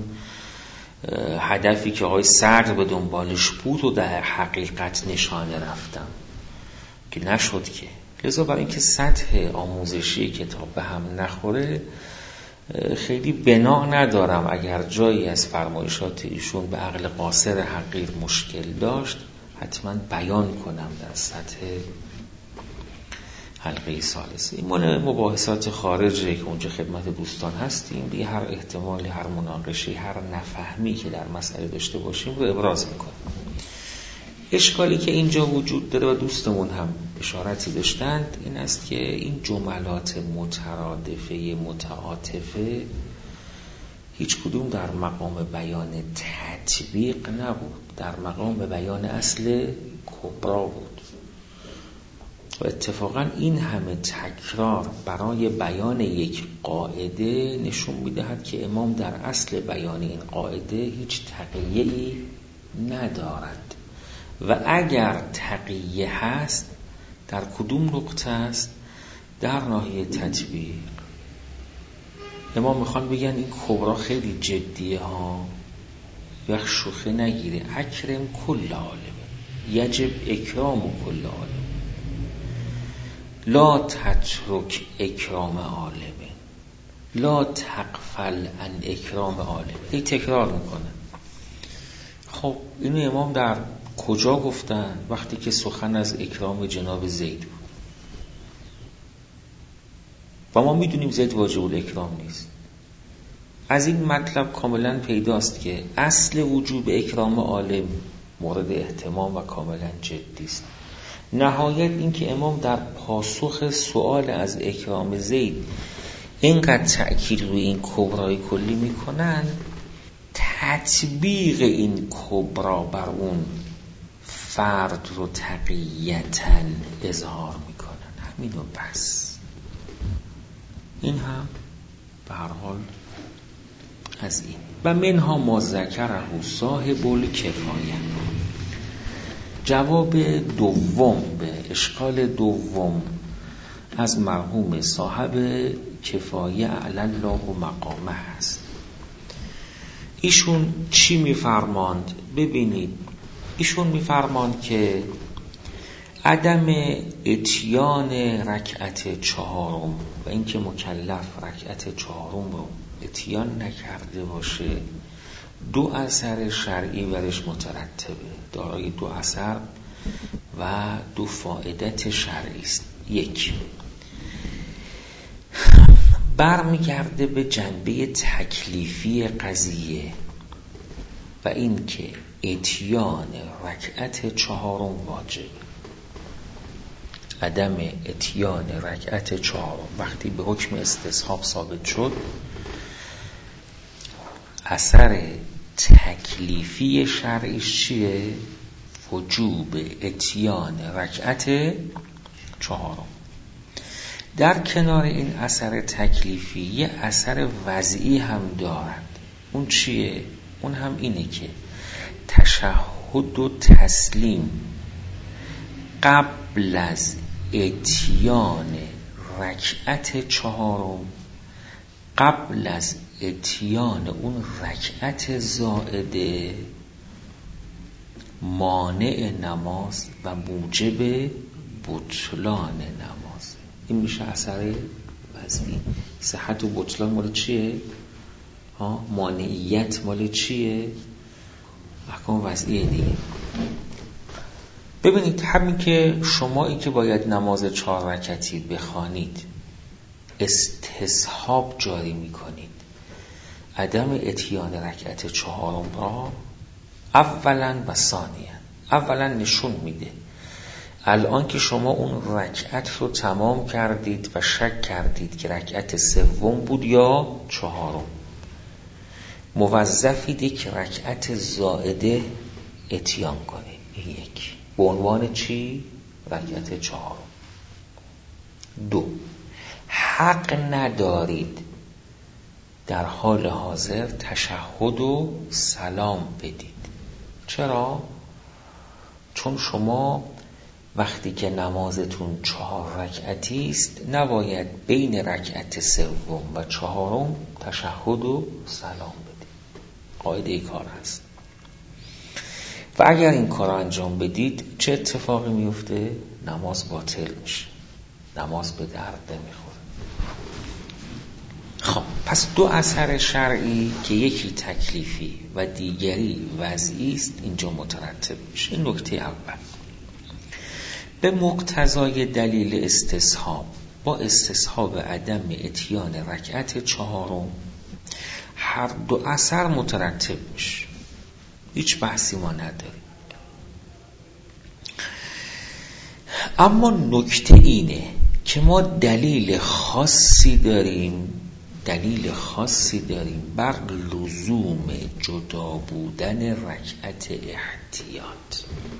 [SPEAKER 1] هدفی که آقای سعد به دنبالش بود و در حقیقت نشانه رفتم که نشد که. لذا برای اینکه سطح آموزشی کتاب به هم نخوره خیلی بنا ندارم اگر جایی از فرمایشات ایشون به عقل قاصر حقیر مشکل داشت حتما بیان کنم در سطح حلقه ثالثه. این مال مباحثات خارجه که اونجا خدمت دوستان هستیم دیگه، هر احتمالی، هر مناقشی، هر نفهمی که در مسئله داشته باشیم رو ابراز میکنیم. اشکالی که اینجا وجود داره و دوستمون هم اشارتی داشتند این است که این جملات مترادفه متعاطفه هیچ کدوم در مقام بیان تطبیق نبود، در مقام بیان اصل کبرا بود. و اتفاقا این همه تکرار برای بیان یک قاعده نشون میدهد که امام در اصل بیان این قاعده هیچ تقیه‌ای ندارد و اگر تقیه هست در کدوم نقطه است؟ در ناحیه تطبیق. امام میخوان بگن این کبرا خیلی جدیه ها، یک شوخی نگیره، اکرم کل عالم، یجب اکرام کل عالم، لا تترک اکرام عالم، لا تغفل عن اکرام عالم. این تکرار میکنه. خب اینو امام در کجا گفتن؟ وقتی که سخن از اکرام جناب زید بود و ما میدونیم زید واجب الاکرام نیست. از این مطلب کاملا پیداست که اصل وجوب اکرام عالم مورد اهتمام و کاملا جدی است. نهایت این که امام در پاسخ سؤال از اکرام زید اینقدر تأکید روی این کبرای کلی میکنن، تطبیق این کبرا بر اون فرد رو تقییتاً اظهار میکنن. همین و بس. این هم به هر حال از این. و منها ما ذکره صاحب الکفایه. جواب دوم به اشکال دوم از مرحوم صاحب کفایه علی الله مقامه هست. ایشون چی میفرماند؟ ببینید، ایشون میفرماند که عدم اتیان رکعت چهارم و اینکه مکلف رکعت چهارم رو اتیان نکرده باشه دو اثر شرعی برش مترتبه، دارای دو اثر و دو فائدت شرعی است. یک، برمیگرده به جنبه تکلیفی قضیه و این که اتیان رکعت چهارم واجب. عدم اتیان رکعت چهارم وقتی به حکم استصحاب ثابت شد، اثر تکلیفی شرعیش چیه؟ وجوب اتیان رکعت چهارم. در کنار این اثر تکلیفی یه اثر وضعی هم دارد. اون چیه؟ اون هم اینه که تشهد و تسلیم قبل از اتیان رکعت چهارم، قبل از اتیان اون رکعت زائده، مانع نماز و موجب بطلان نماز. این میشه اثر وضعی. صحت و بطلان مال چیه؟ ها، مانعیت مال چیه؟ احکام وضعیه دیگه. ببینید، همین که شمایی که باید نماز چهار رکعتی بخوانید استصحاب جاری میکنید، عدم اتیان رکعت چهارم را اولا و ثانیا اولا نشون میده الان که شما اون رکعت رو تمام کردید و شک کردید که رکعت سوم بود یا چهارم، موظفید که رکعت زائده اتیان کنید. این یک، به عنوان چی؟ رکعت چهارم. دو، حق ندارید در حال حاضر تشهد و سلام بدید. چرا؟ چون شما وقتی که نمازتون چهار رکعتی است نباید بین رکعت سوم و چهارم تشهد و سلام بدید. قاعده ای کار هست. و اگر این کار انجام بدید چه اتفاقی میفته؟ نماز باطل میشه، نماز به درد نمیخوره. خب پس دو اثر شرعی که یکی تکلیفی و دیگری وضعی است اینجا مترتب میشه. این نکته اول. به مقتضای دلیل استصحاب، با استصحاب عدم اتیان رکعت چهارم هر دو اثر مترتب میشه، هیچ بحثی ما نداریم. اما نکته اینه که ما دلیل خاصی داریم دلیل خاصی داریم بر لزوم جدا بودن رکعت احتیاط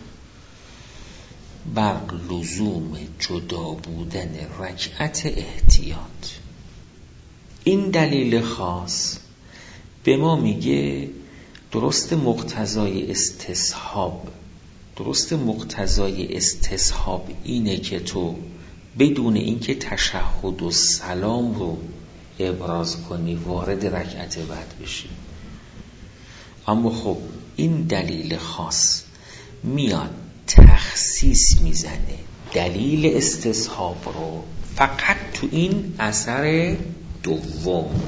[SPEAKER 1] بر لزوم جدا بودن رکعت احتیاط. این دلیل خاص به ما میگه درست مقتضای استصحاب درست مقتضای استصحاب اینه که تو بدون اینکه تشهد و سلام رو ابراز کنی وارد رکعت بعد بشی. اما خب این دلیل خاص میاد تخصیص میزنه دلیل استصحاب رو فقط تو این اثر دوم.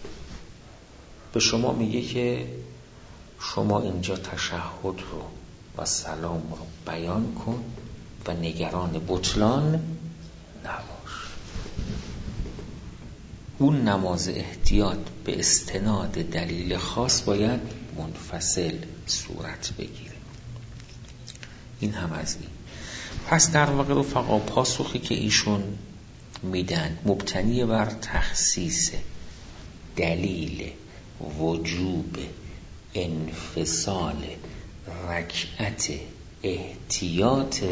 [SPEAKER 1] به شما میگه که شما اینجا تشهد رو و سلام رو بیان کن و نگران بطلان نباش. اون نماز احتیاط به استناد دلیل خاص باید منفصل صورت بگیره. این هم از این. پس در واقع رفقا پاسخی که ایشون میدن مبتنی بر تخصیص دلیل وجوب انفصال رکعت احتیاط،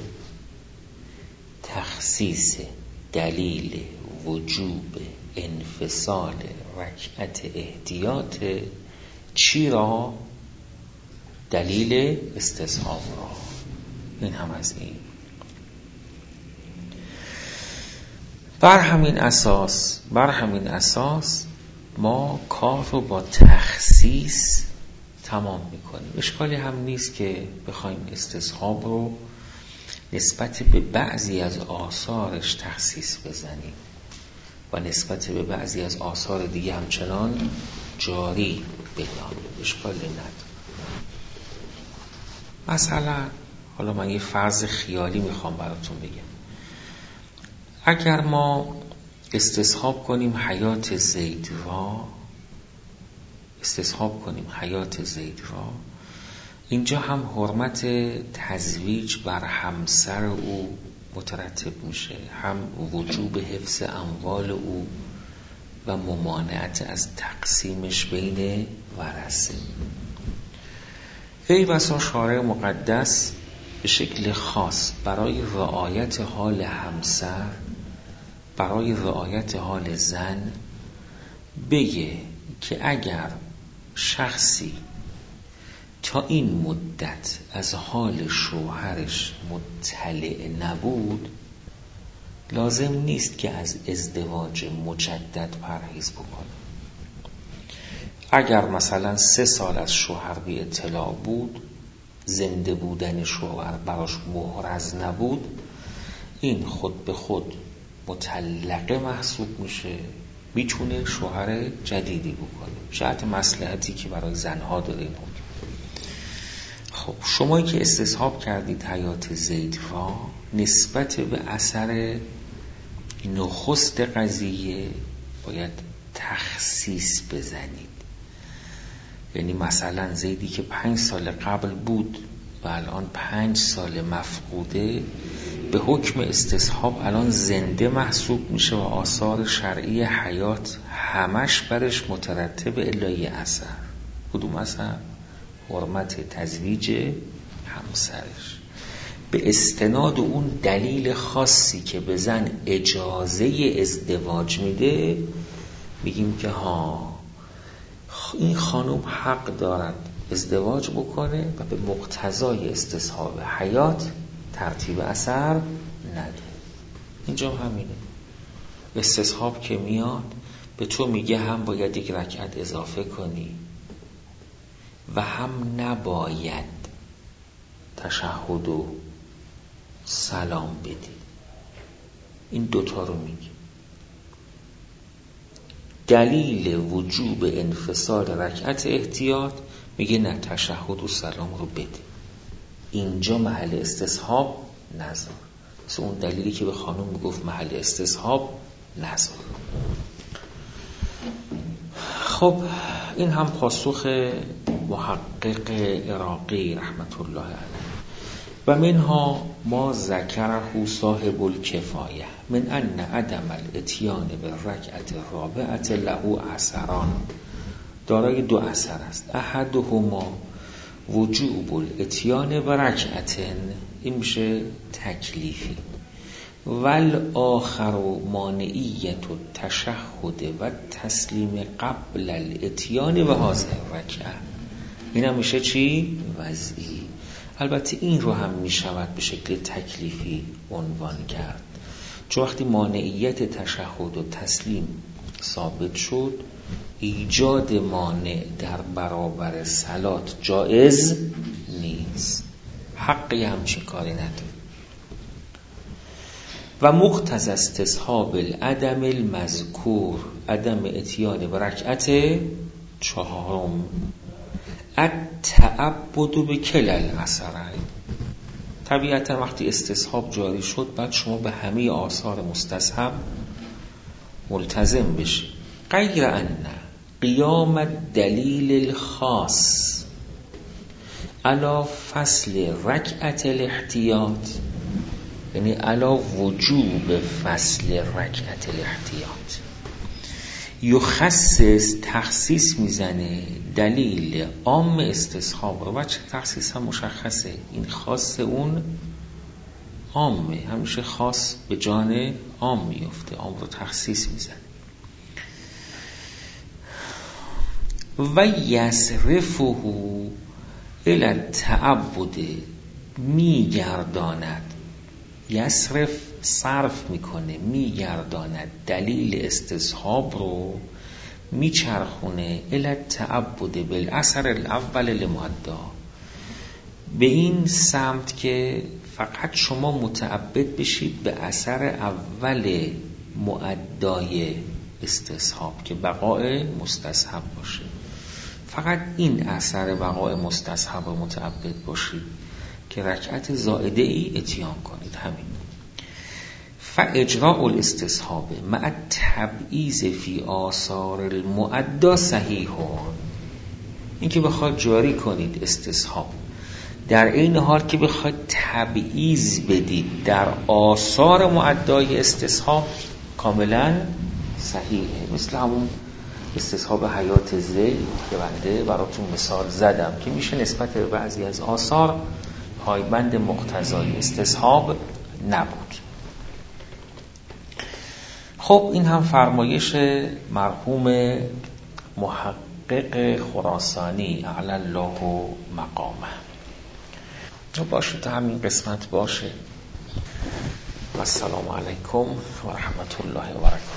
[SPEAKER 1] تخصیص دلیل وجوب انفصال رکعت احتیاط چی را؟ دلیل استصحاب را. این هم از این. بر همین اساس بر همین اساس ما کار رو با تخصیص تمام میکنیم. اشکالی هم نیست که بخوایم استصحاب رو نسبت به بعضی از آثارش تخصیص بزنیم و نسبت به بعضی از آثار دیگه همچنان جاری بدانیم. اشکالی نداره. مثلا حالا من یه فرض خیالی میخوام براتون بگم. اگر ما استصحاب کنیم حیات زید را استصحاب کنیم حیات زید را اینجا هم حرمت تزویج بر همسر او مترتب میشه، هم وجوب حفظ اموال او و ممانعت از تقسیمش بین ورثه. ای بسا شارع مقدس به شکل خاص برای رعایت حال همسر، برای رعایت حال زن بگه که اگر شخصی تا این مدت از حال شوهرش مطلع نبود لازم نیست که از ازدواج مجدد پرهیز بکنه. اگر مثلا سه سال از شوهر بی اطلاع بود، زنده بودن شوهر براش محرز نبود، این خود به خود مطلقه محسوب میشه، میتونه شوهر جدیدی بکنه. شرط مصلحتی که برای زنها داره این حکم. خب شمایی که استصحاب کردید حیات زید را نسبت به اثر نخست قضیه باید تخصیص بزنید. یعنی مثلا زیدی که پنج سال قبل بود و الان پنج سال مفقوده، به حکم استصحاب الان زنده محسوب میشه و آثار شرعی حیات همش برش مترتب الا یه اثر. کدوم اثر؟ حرمت تزویج همسرش. به استناد اون دلیل خاصی که به زن اجازه ازدواج میده میگیم که ها این خانم حق دارد ازدواج بکنه و به مقتضای استصحاب حیات ترتیب اثر نده. اینجا همینه. استصحاب که میاد به تو میگه هم باید یک رکعت اضافه کنی و هم نباید تشهد و سلام بدی. این دوتا رو میگه. دلیل وجوب انفصال رکعت احتیاط میگه نه، تشهد و سلام رو بده. اینجا محل استصحاب نذار. مثل اون دلیلی که به خانم میگفت محل استصحاب نذار. خب این هم پاسخ محقق عراقی رحمت الله علیه. و منها ما ذکره صاحب الکفایه من ان عدم الاتیان بالرکعت الرابعه له اثران. دارای دو اثر است. احدهما وجوب الاتیان برکعتن، این میشه تکلیفی، والآخر مانعیت التشهد و تسلیم قبل الاتیان و هذه الرکعه، این هم میشه چی؟ وضعی. البته این رو هم میشود به شکل تکلیفی عنوان کرد، چون وقتی مانعیت تشهد و تسلیم ثابت شد ایجاد مانع در برابر صلات جایز نیست. حقی همچین کاری نداره. و مقتضی استصحاب العدم المذکور عدم اتیان برکعت چهارم التعبد به کل الاثرین. طبیعتا وقتی استصحاب جاری شد بعد شما به همه آثار مستصحب ملتزم بشید. غیر ان قیام دلیل الخاص علی فصل رکعت الاحتیاط، یعنی علی وجوب فصل رکعت الاحتیاط، یخصص تخصیص میزنه دلیل عام استصحاب رو. بچه تخصیص هم مشخصه، این خاص اون عامه، همیشه خاص به جان عام میفته، عام رو تخصیص میزنه. و یصرفه الی التعبد، میگرداند، یصرف صرف میکنه، میگرداند دلیل استصحاب رو، میچرخونه الی التعبد بالاثر الاول لمعدا، به این سمت که فقط شما متعبد بشید به اثر اول معدای استصحاب که بقاء مستصحب باشه. فقط این اثر بقاء مستصحب و متعبد باشید که رکعت زائده ای اتیان کنید. همین. فاجراء الاستصحاب مع تبعیض فی آثار المعدا صحیحون. این که بخواد جاری کنید استصحاب در این حال که بخواد تبعیض بدید در آثار معدای استصحاب کاملا صحیحه. مثل همون استصحاب حیات زید که بنده براتون مثال زدم که میشه نسبت به بعضی از آثار پایبند مقتضای استصحاب نبود. خب این هم فرمایش مرحوم محقق خراسانی اعلی الله مقامه. باشه تا همین قسمت باشه. و السلام علیکم و رحمت الله و برکاته.